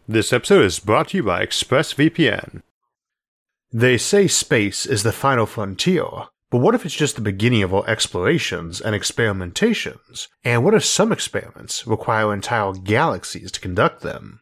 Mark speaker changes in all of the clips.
Speaker 1: This episode is brought to you by ExpressVPN. They say space is the final frontier, but what if it's just the beginning of our explorations and experimentations? And what if some experiments require entire galaxies to conduct them?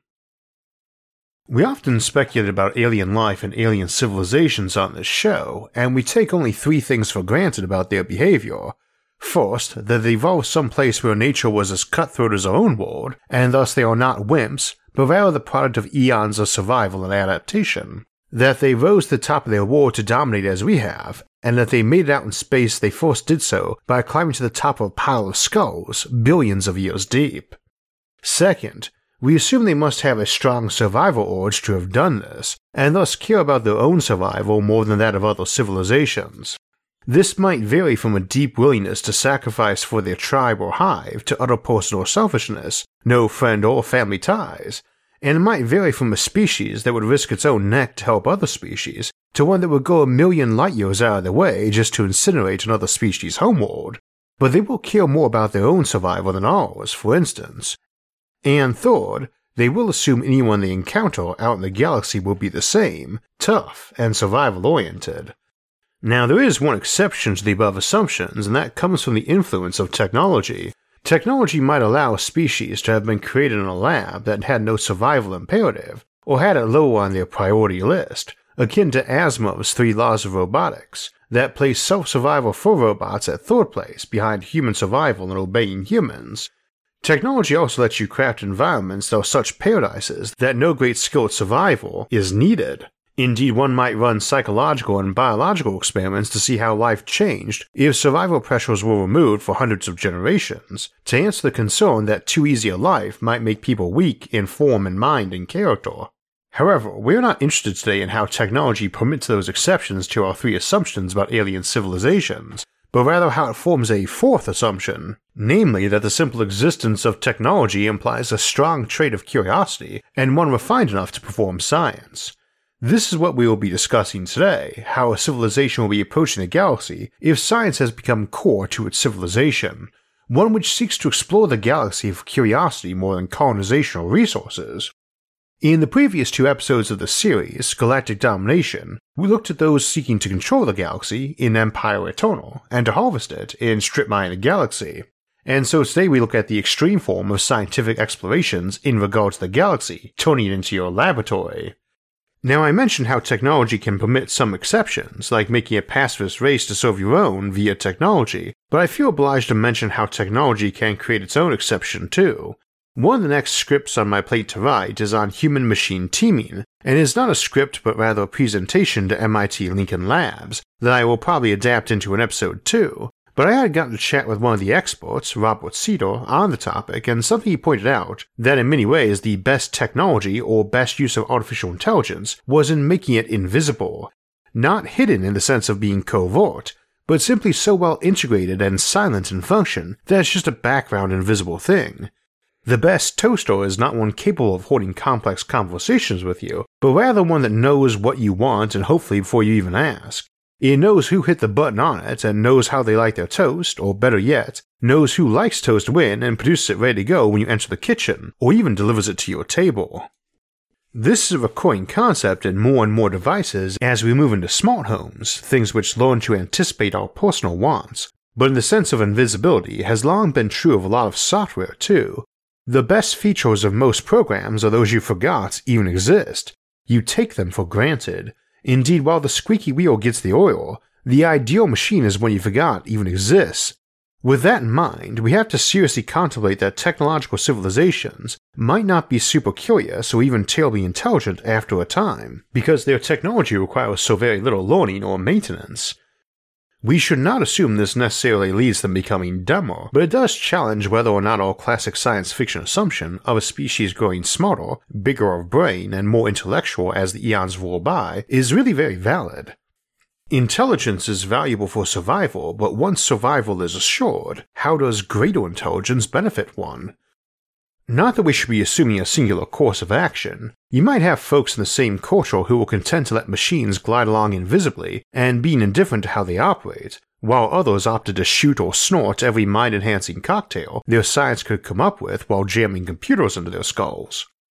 Speaker 1: We often speculate about alien life and alien civilizations on this show, and we take only three things for granted about their behavior. First, that they evolved someplace where nature was as cutthroat as our own world, and thus they are not wimps, but rather the product of eons of survival and adaptation. That they rose to the top of their world to dominate as we have, and that they made it out in space they first did so by climbing to the top of a pile of skulls billions of years deep. Second, we assume they must have a strong survival urge to have done this, and thus care about their own survival more than that of other civilizations. This might vary from a deep willingness to sacrifice for their tribe or hive to utter personal selfishness, no friend or family ties, and it might vary from a species that would risk its own neck to help other species to one that would go a million light years out of their way just to incinerate another species' homeworld, but they will care more about their own survival than ours, for instance. And third, they will assume anyone they encounter out in the galaxy will be the same, tough, and survival-oriented. Now, there is one exception to the above assumptions, and that comes from the influence of technology. Technology might allow a species to have been created in a lab that had no survival imperative, or had it lower on their priority list, akin to Asimov's 3 laws of robotics, that place self-survival for robots at third place behind human survival and obeying humans. Technology also lets you craft environments that are such paradises that no great skill at survival is needed. Indeed, one might run psychological and biological experiments to see how life changed if survival pressures were removed for hundreds of generations, to answer the concern that too easy a life might make people weak in form and mind and character. However, we are not interested today in how technology permits those exceptions to our 3 assumptions about alien civilizations, but rather how it forms a 4th assumption, namely that the simple existence of technology implies a strong trait of curiosity and one refined enough to perform science. This is what we will be discussing today, how a civilization will be approaching the galaxy if science has become core to its civilization, one which seeks to explore the galaxy for curiosity more than colonization or resources. In the previous 2 episodes of the series, Galactic Domination, we looked at those seeking to control the galaxy in Empire Eternal, and to harvest it in Strip Mine the Galaxy. And so today we look at the extreme form of scientific explorations in regard to the galaxy, turning it into your laboratory. Now, I mentioned how technology can permit some exceptions, like making a pacifist race to serve your own via technology, but I feel obliged to mention how technology can create its own exception too. One of the next scripts on my plate to write is on human-machine teaming, and is not a script but rather a presentation to MIT Lincoln Labs that I will probably adapt into an episode 2. But I had gotten to chat with one of the experts, Robert Cedar, on the topic, and something he pointed out, that in many ways the best technology or best use of artificial intelligence was in making it invisible. Not hidden in the sense of being covert, but simply so well integrated and silent in function that it's just a background invisible thing. The best toaster is not one capable of holding complex conversations with you, but rather one that knows what you want and hopefully before you even ask. It knows who hit the button on it and knows how they like their toast, or better yet, knows who likes toast when and produces it ready to go when you enter the kitchen, or even delivers it to your table. This is a recurring concept in more and more devices as we move into smart homes, things which learn to anticipate our personal wants, but in the sense of invisibility has long been true of a lot of software too. The best features of most programs are those you forgot even exist. You take them for granted. Indeed, while the squeaky wheel gets the oil, the ideal machine is one you forgot even exists. With that in mind, we have to seriously contemplate that technological civilizations might not be super curious or even terribly intelligent after a time, because their technology requires so very little learning or maintenance. We should not assume this necessarily leads them becoming dumber, but it does challenge whether or not our classic science fiction assumption of a species growing smarter, bigger of brain, and more intellectual as the eons roll by is really very valid. Intelligence is valuable for survival, but once survival is assured, how does greater intelligence benefit one? Not that we should be assuming a singular course of action. You might have folks in the same culture who will content to let machines glide along invisibly and being indifferent to how they operate, while others opted to shoot or snort every mind-enhancing cocktail their science could come up with while jamming computers into their skulls.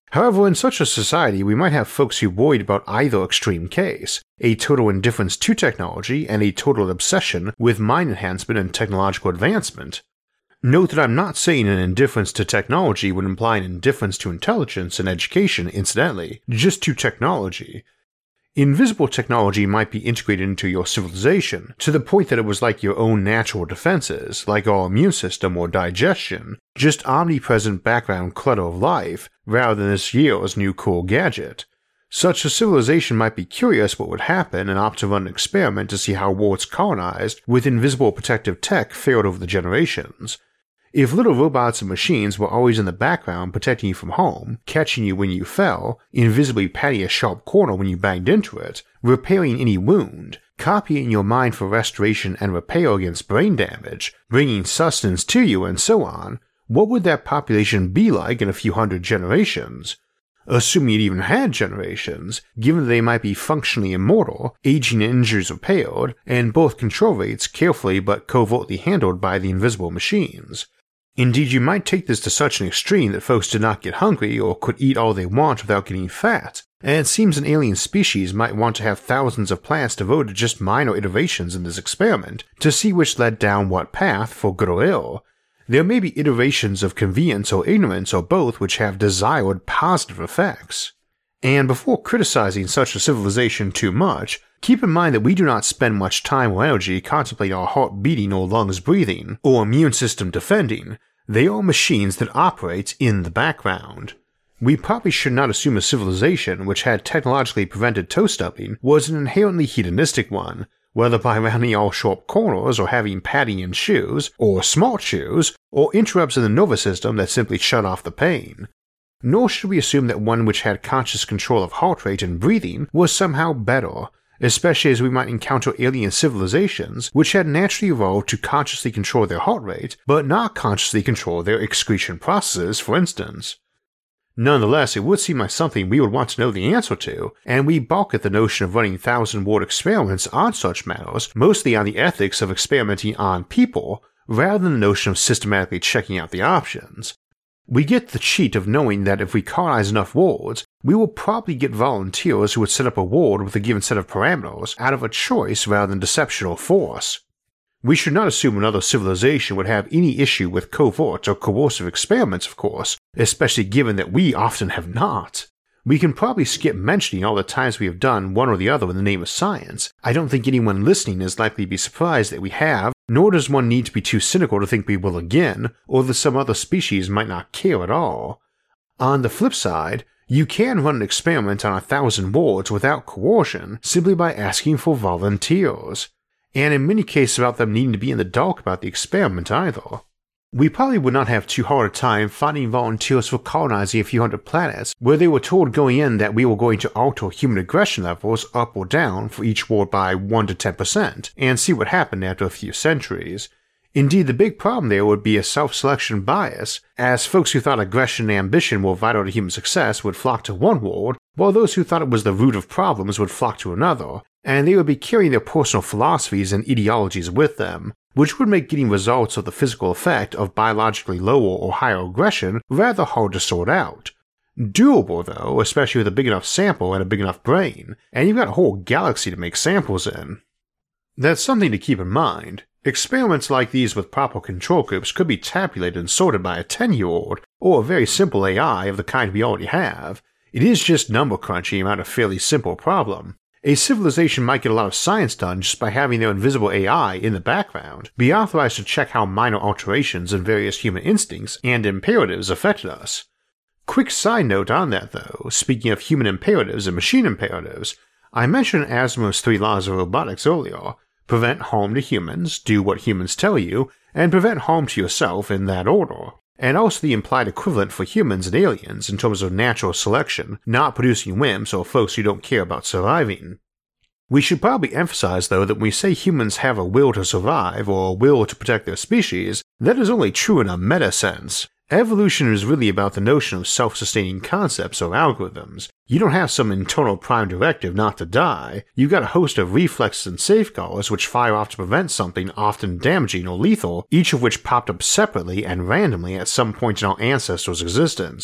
Speaker 1: However, in such a society, we might have folks who worried about either extreme case, a total indifference to technology and a total obsession with mind enhancement and technological advancement. Note that I'm not saying an indifference to technology would imply an indifference to intelligence and education, incidentally, just to technology. Invisible technology might be integrated into your civilization, to the point that it was like your own natural defenses, like our immune system or digestion, just omnipresent background clutter of life, rather than this year's new cool gadget. Such a civilization might be curious what would happen and opt to run an experiment to see how worlds colonized with invisible protective tech fared over the generations. If little robots and machines were always in the background protecting you from harm, catching you when you fell, invisibly patting a sharp corner when you banged into it, repairing any wound, copying your mind for restoration and repair against brain damage, bringing sustenance to you, and so on, what would that population be like in a few hundred generations? Assuming it even had generations, given that they might be functionally immortal, aging and injuries repaired, and both control rates carefully but covertly handled by the invisible machines. Indeed, you might take this to such an extreme that folks did not get hungry or could eat all they want without getting fat, and it seems an alien species might want to have thousands of plants devoted to just minor iterations in this experiment to see which led down what path, for good or ill. There may be iterations of convenience or ignorance or both which have desired positive effects. And before criticizing such a civilization too much, keep in mind that we do not spend much time or energy contemplating our heart beating or lungs breathing, or immune system defending. They are machines that operate in the background. We probably should not assume a civilization which had technologically prevented toe stubbing was an inherently hedonistic one, whether by rounding all sharp corners or having padding in shoes, or smart shoes, or interrupts in the nervous system that simply shut off the pain. Nor should we assume that one which had conscious control of heart rate and breathing was somehow better, especially as we might encounter alien civilizations which had naturally evolved to consciously control their heart rate, but not consciously control their excretion processes, for instance. Nonetheless, it would seem like something we would want to know the answer to, and we balk at the notion of running 1,000-word experiments on such matters, mostly on the ethics of experimenting on people, rather than the notion of systematically checking out the options. We get the cheat of knowing that if we colonize enough worlds, we will probably get volunteers who would set up a world with a given set of parameters out of a choice rather than deception or force. We should not assume another civilization would have any issue with covert or coercive experiments, of course, especially given that we often have not. We can probably skip mentioning all the times we have done one or the other in the name of science. I don't think anyone listening is likely to be surprised that we have, nor does one need to be too cynical to think we will again, or that some other species might not care at all. On the flip side, you can run an experiment on 1,000 worlds without coercion simply by asking for volunteers, and in many cases without them needing to be in the dark about the experiment either. We probably would not have too hard a time finding volunteers for colonizing a few hundred planets where they were told going in that we were going to alter human aggression levels up or down for each world by 1 to 10% and see what happened after a few centuries. Indeed, the big problem there would be a self-selection bias, as folks who thought aggression and ambition were vital to human success would flock to one world, while those who thought it was the root of problems would flock to another, and they would be carrying their personal philosophies and ideologies with them, which would make getting results of the physical effect of biologically lower or higher aggression rather hard to sort out. Doable though, especially with a big enough sample and a big enough brain, and you've got a whole galaxy to make samples in. That's something to keep in mind. Experiments like these with proper control groups could be tabulated and sorted by a 10-year-old, or a very simple AI of the kind we already have. It is just number crunching around a fairly simple problem. A civilization might get a lot of science done just by having their invisible AI in the background be authorized to check how minor alterations in various human instincts and imperatives affected us. Quick side note on that though, speaking of human imperatives and machine imperatives, I mentioned Asimov's 3 laws of robotics earlier: prevent harm to humans, do what humans tell you, and prevent harm to yourself in that order, and also the implied equivalent for humans and aliens in terms of natural selection, not producing wimps or folks who don't care about surviving. We should probably emphasize though that when we say humans have a will to survive or a will to protect their species, that is only true in a meta sense. Evolution is really about the notion of self-sustaining concepts or algorithms. You don't have some internal prime directive not to die, you've got a host of reflexes and safeguards which fire off to prevent something often damaging or lethal, each of which popped up separately and randomly at some point in our ancestors' existence.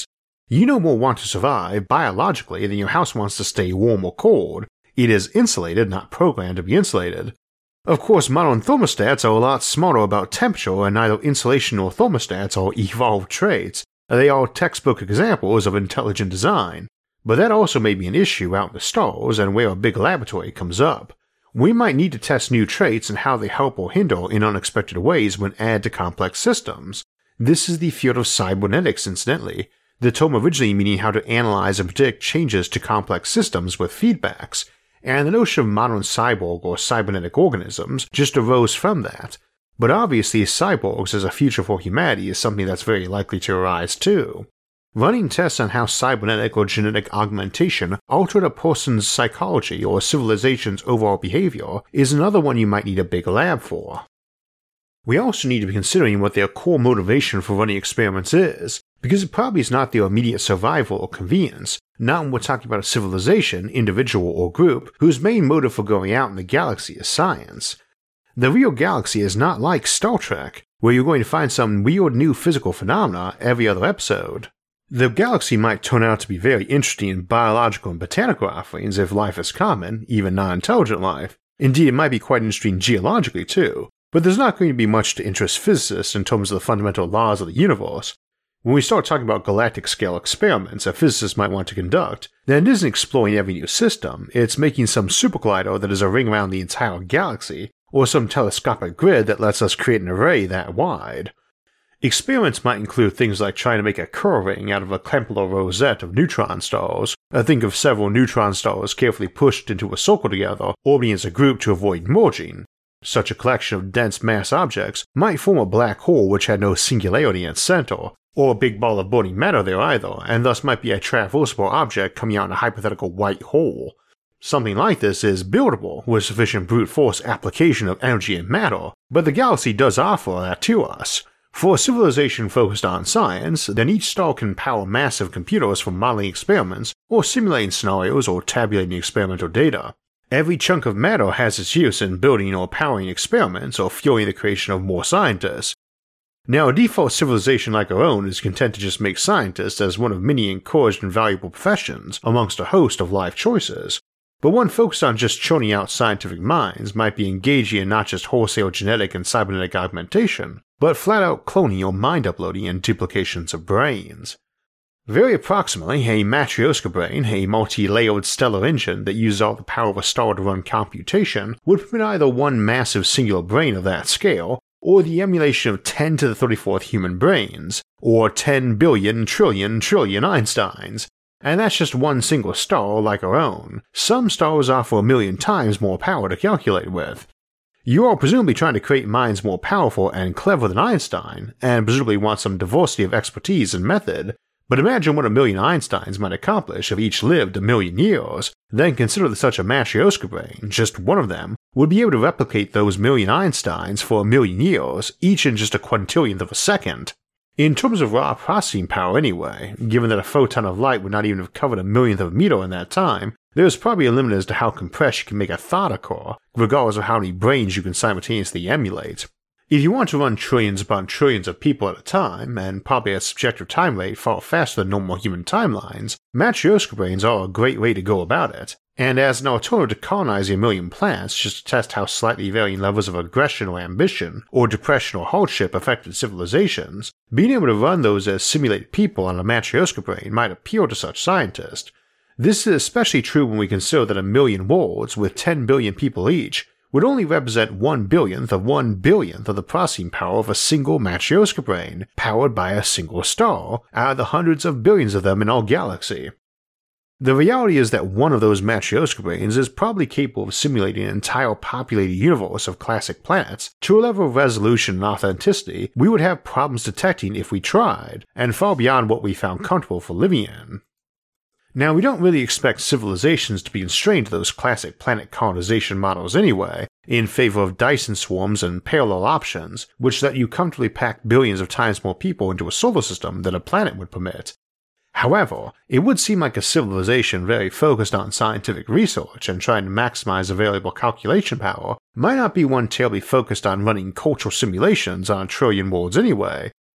Speaker 1: You no more want to survive biologically than your house wants to stay warm or cold. It is insulated, not programmed to be insulated. Of course, modern thermostats are a lot smarter about temperature, and neither insulation nor thermostats are evolved traits. They are textbook examples of intelligent design, but that also may be an issue out in the stars and where a big laboratory comes up. We might need to test new traits and how they help or hinder in unexpected ways when added to complex systems. This is the field of cybernetics, incidentally, the term originally meaning how to analyze and predict changes to complex systems with feedbacks, and the notion of modern cyborg or cybernetic organisms just arose from that. But obviously cyborgs as a future for humanity is something that's very likely to arise too. Running tests on how cybernetic or genetic augmentation altered a person's psychology or a civilization's overall behavior is another one you might need a big lab for. We also need to be considering what their core motivation for running experiments is, because it probably is not their immediate survival or convenience, not when we're talking about a civilization, individual, or group whose main motive for going out in the galaxy is science. The real galaxy is not like Star Trek, where you're going to find some weird new physical phenomena every other episode. The galaxy might turn out to be very interesting in biological and botanical offerings if life is common, even non-intelligent life. Indeed, it might be quite interesting geologically too, but there's not going to be much to interest physicists in terms of the fundamental laws of the universe. When we start talking about galactic-scale experiments a physicist might want to conduct, then it isn't exploring every new system, it's making some supercollider that is a ring around the entire galaxy, or some telescopic grid that lets us create an array that wide. Experiments might include things like trying to make a Kerr ring out of a Kepler rosette of neutron stars. Think of several neutron stars carefully pushed into a circle together, orbiting as a group to avoid merging. Such a collection of dense mass objects might form a black hole which had no singularity in its center, or a big ball of burning matter there either, and thus might be a traversable object coming out in a hypothetical white hole. Something like this is buildable with sufficient brute force application of energy and matter, but the galaxy does offer that to us. For a civilization focused on science, then each star can power massive computers for modeling experiments, or simulating scenarios, or tabulating experimental data. Every chunk of matter has its use in building or powering experiments or fueling the creation of more scientists. Now, a default civilization like our own is content to just make scientists as one of many encouraged and valuable professions amongst a host of life choices. But one focused on just churning out scientific minds might be engaging in not just wholesale genetic and cybernetic augmentation, but flat-out cloning or mind uploading and duplications of brains. Very approximately, a Matryoshka brain, a multi-layered stellar engine that uses all the power of a star to run computation, would permit either one massive singular brain of that scale, or the emulation of 10 to the 34th human brains, or 10 billion trillion Einsteins. And that's just one single star like our own. Some stars offer 1 million times more power to calculate with. You are presumably trying to create minds more powerful and clever than Einstein, and presumably want some diversity of expertise and method, but imagine what 1 million Einsteins might accomplish if each lived 1 million years, then consider that such a Matryoshka brain, just one of them, would be able to replicate those 1 million Einsteins for 1 million years, each in just a quintillionth of a second. In terms of raw processing power anyway, given that a photon of light would not even have covered 1 millionth of a meter in that time, there's probably a limit as to how compressed you can make a thought occur, regardless of how many brains you can simultaneously emulate. If you want to run trillions upon trillions of people at a time, and probably at a subjective time rate far faster than normal human timelines, Matryoshka brains are a great way to go about it. And as an alternative to colonizing 1 million planets just to test how slightly varying levels of aggression or ambition, or depression or hardship affected civilizations, being able to run those as simulated people on a Matryoshka brain might appeal to such scientists. This is especially true when we consider that 1 million worlds with 10 billion people each would only represent 1 billionth of the processing power of a single Matryoshka brain, powered by a single star, out of the hundreds of billions of them in our galaxy. The reality is that one of those Matryoshka brains is probably capable of simulating an entire populated universe of classic planets to a level of resolution and authenticity we would have problems detecting if we tried, and far beyond what we found comfortable for living in. Now, we don't really expect civilizations to be constrained to those classic planet colonization models anyway, in favor of Dyson swarms and parallel options, which let you comfortably pack billions of times more people into a solar system than a planet would permit. However, it would seem like a civilization very focused on scientific research and trying to maximize available calculation power might not be one terribly focused on running cultural simulations on 1 trillion worlds anyway,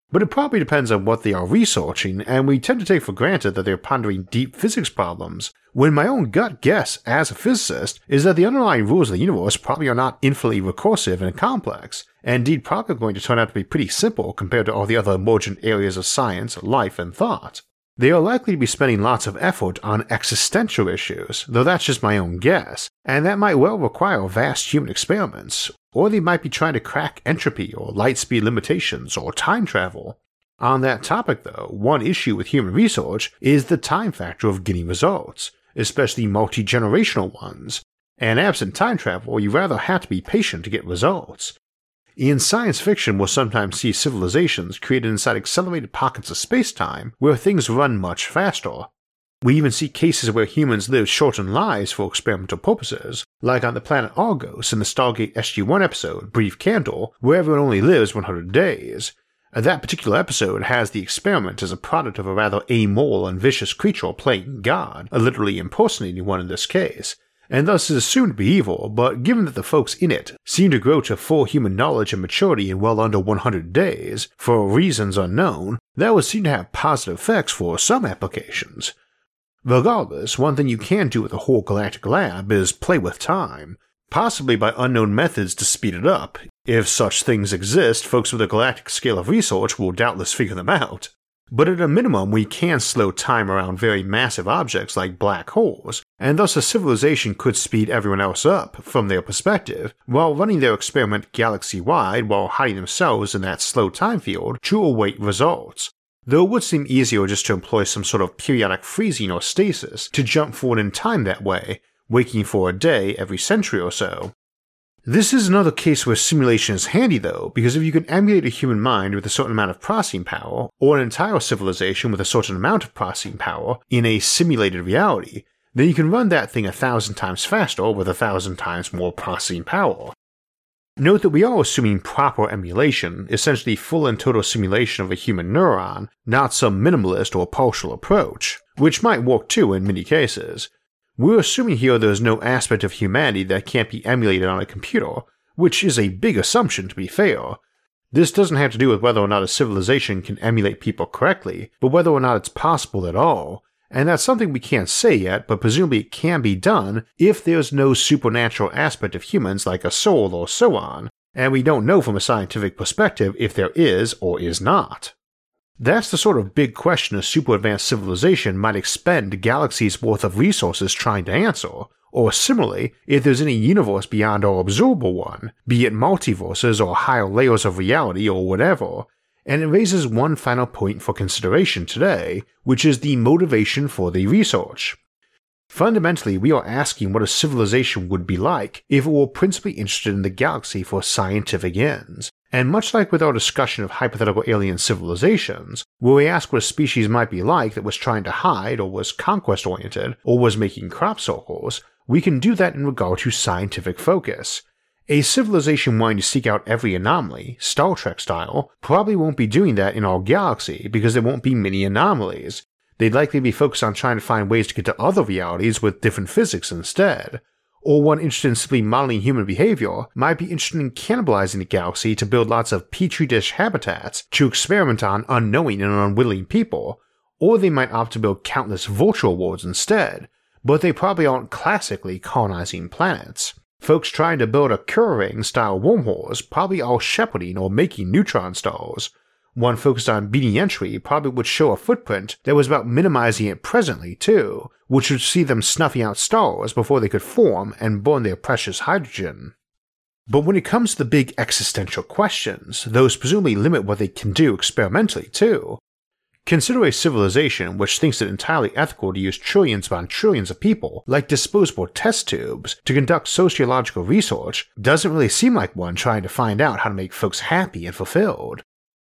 Speaker 1: but it probably depends on what they are researching, and we tend to take for granted that they're pondering deep physics problems, when my own gut guess as a physicist is that the underlying rules of the universe probably are not infinitely recursive and complex, and indeed probably going to turn out to be pretty simple compared to all the other emergent areas of science, life, and thought. They are likely to be spending lots of effort on existential issues, though that's just my own guess, and that might well require vast human experiments, or they might be trying to crack entropy or light speed limitations or time travel. On that topic though, one issue with human research is the time factor of getting results, especially multi-generational ones, and absent time travel you rather have to be patient to get results. In science fiction, we'll sometimes see civilizations created inside accelerated pockets of space-time where things run much faster. We even see cases where humans live shortened lives for experimental purposes, like on the planet Argos in the Stargate SG-1 episode Brief Candle, where everyone only lives 100 days. That particular episode has the experiment as a product of a rather amoral and vicious creature playing God, literally impersonating one in this case, and thus is assumed to be evil, but given that the folks in it seem to grow to full human knowledge and maturity in well under 100 days, for reasons unknown, that would seem to have positive effects for some applications. Regardless, one thing you can do with the whole galactic lab is play with time, possibly by unknown methods to speed it up. If such things exist, folks with a galactic scale of research will doubtless figure them out. But at a minimum, we can slow time around very massive objects like black holes, and thus a civilization could speed everyone else up, from their perspective, while running their experiment galaxy-wide while hiding themselves in that slow time field to await results. Though it would seem easier just to employ some sort of periodic freezing or stasis to jump forward in time that way, waking for a day every century or so. This is another case where simulation is handy though, because if you can emulate a human mind with a certain amount of processing power, or an entire civilization with a certain amount of processing power in a simulated reality, then you can run that thing 1,000 times faster with 1,000 times more processing power. Note that we are assuming proper emulation, essentially full and total simulation of a human neuron, not some minimalist or partial approach, which might work too in many cases. We're assuming here there's no aspect of humanity that can't be emulated on a computer, which is a big assumption to be fair. This doesn't have to do with whether or not a civilization can emulate people correctly, but whether or not it's possible at all, and that's something we can't say yet, but presumably it can be done if there's no supernatural aspect of humans like a soul or so on, and we don't know from a scientific perspective if there is or is not. That's the sort of big question a super advanced civilization might expend galaxies worth of resources trying to answer, or similarly, if there's any universe beyond our observable one, be it multiverses or higher layers of reality or whatever, and it raises one final point for consideration today, which is the motivation for the research. Fundamentally, we are asking what a civilization would be like if it were principally interested in the galaxy for scientific ends. And much like with our discussion of hypothetical alien civilizations, where we ask what a species might be like that was trying to hide or was conquest-oriented or was making crop circles, we can do that in regard to scientific focus. A civilization wanting to seek out every anomaly, Star Trek style, probably won't be doing that in our galaxy because there won't be many anomalies. They'd likely be focused on trying to find ways to get to other realities with different physics instead. Or one interested in simply modeling human behavior might be interested in cannibalizing the galaxy to build lots of petri dish habitats to experiment on unknowing and unwilling people, or they might opt to build countless virtual worlds instead, but they probably aren't classically colonizing planets. Folks trying to build a Kura-ring-style wormholes probably are shepherding or making neutron stars. One focused on beating entry probably would show a footprint that was about minimizing it presently too, which would see them snuffing out stars before they could form and burn their precious hydrogen. But when it comes to the big existential questions, those presumably limit what they can do experimentally too. Consider a civilization which thinks it entirely ethical to use trillions upon trillions of people like disposable test tubes to conduct sociological research doesn't really seem like one trying to find out how to make folks happy and fulfilled.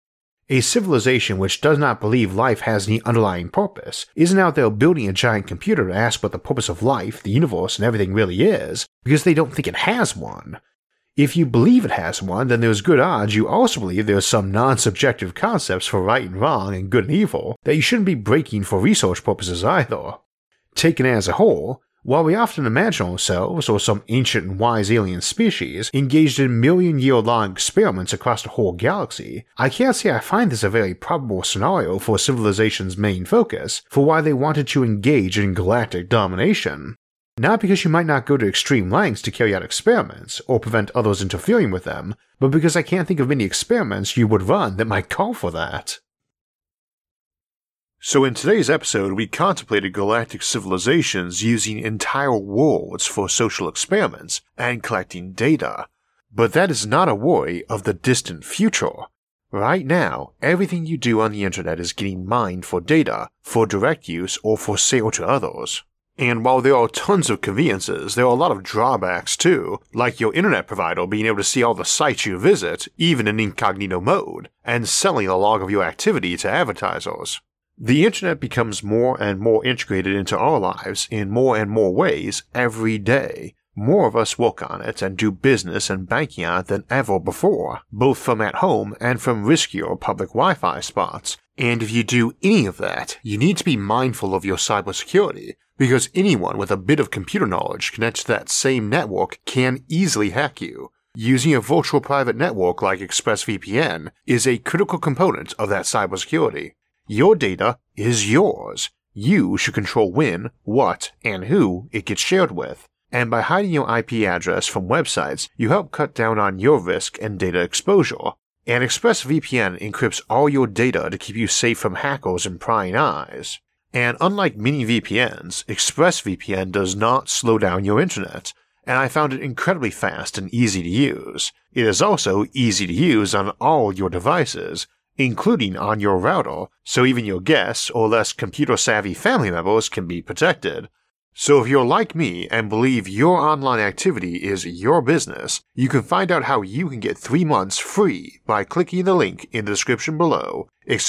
Speaker 1: A civilization which does not believe life has any underlying purpose isn't out there building a giant computer to ask what the purpose of life, the universe, and everything really is, because they don't think it has one. If you believe it has one, then there's good odds you also believe there's some non-subjective concepts for right and wrong and good and evil that you shouldn't be breaking for research purposes either. Taken as a whole, While we often imagine ourselves or some ancient and wise alien species engaged in million-year-long experiments across the whole galaxy, I can't say I find this a very probable scenario for civilization's main focus for why they wanted to engage in galactic domination. Not because you might not go to extreme lengths to carry out experiments or prevent others interfering with them, but because I can't think of any experiments you would run that might call for that. So in today's episode, we contemplated galactic civilizations using entire worlds for social experiments and collecting data. But that is not a worry of the distant future. Right now, everything you do on the internet is getting mined for data, for direct use, or for sale to others. And while there are tons of conveniences, there are a lot of drawbacks too, like your internet provider being able to see all the sites you visit, even in incognito mode, and selling a log of your activity to advertisers. The internet becomes more and more integrated into our lives in more and more ways every day. More of us work on it and do business and banking on it than ever before, both from at home and from riskier public Wi-Fi spots. And if you do any of that, you need to be mindful of your cybersecurity, because anyone with a bit of computer knowledge connected to that same network can easily hack you. Using a virtual private network like ExpressVPN is a critical component of that cybersecurity. Your data is yours. You should control when, what, and who it gets shared with. And by hiding your IP address from websites, you help cut down on your risk and data exposure. And ExpressVPN encrypts all your data to keep you safe from hackers and prying eyes. And unlike many VPNs, ExpressVPN does not slow down your internet, and I found it incredibly fast and easy to use. It is also easy to use on all your devices, including on your router, so even your guests or less computer-savvy family members can be protected. So if you're like me and believe your online activity is your business, you can find out how you can get 3 months free by clicking the link in the description below,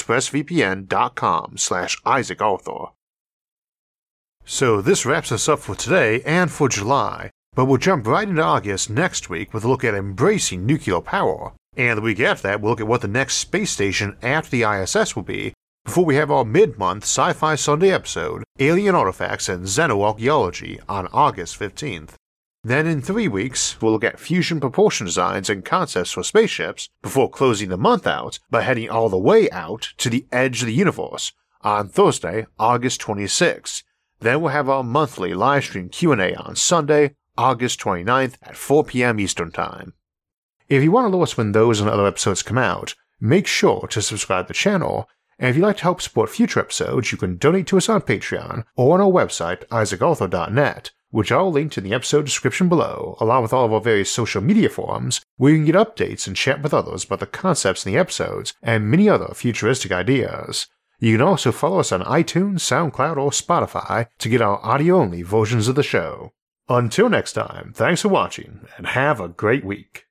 Speaker 1: expressvpn.com/IsaacArthur. So this wraps us up for today and for July, but we'll jump right into August next week with a look at embracing nuclear power. And the week after that, we'll look at what the next space station after the ISS will be, before we have our mid-month Sci-Fi Sunday episode, Alien Artifacts and Xenoarchaeology, on August 15th. Then in 3 weeks, we'll look at fusion propulsion designs and concepts for spaceships, before closing the month out by heading all the way out to the edge of the universe, on Thursday, August 26th. Then we'll have our monthly livestream Q&A on Sunday, August 29th at 4 p.m. Eastern Time. If you want to know us when those and other episodes come out, make sure to subscribe to the channel, and if you'd like to help support future episodes, you can donate to us on Patreon or on our website, isaacarthur.net, which I'll link in the episode description below, along with all of our various social media forums, where you can get updates and chat with others about the concepts in the episodes and many other futuristic ideas. You can also follow us on iTunes, SoundCloud, or Spotify to get our audio-only versions of the show. Until next time, thanks for watching, and have a great week.